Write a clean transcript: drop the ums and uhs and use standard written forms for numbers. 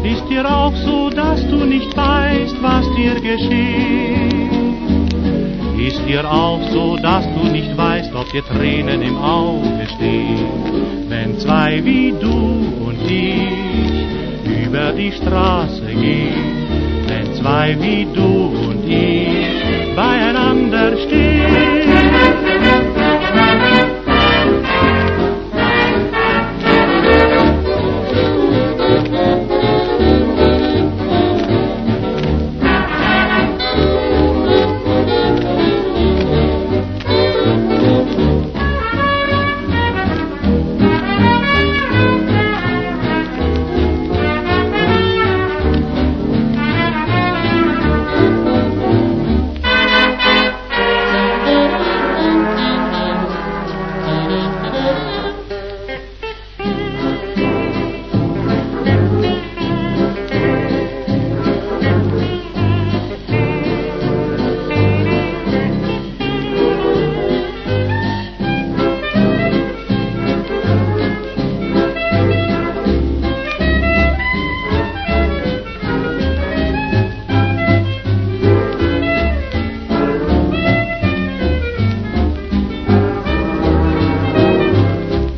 Ist dir auch so, dass du nicht weißt, was dir geschieht? Ist dir auch so, dass du nicht weißt, ob dir Tränen im Auge stehen? Wenn zwei wie du und ich über die Straße gehen, wenn zwei wie du und ich beieinander stehen.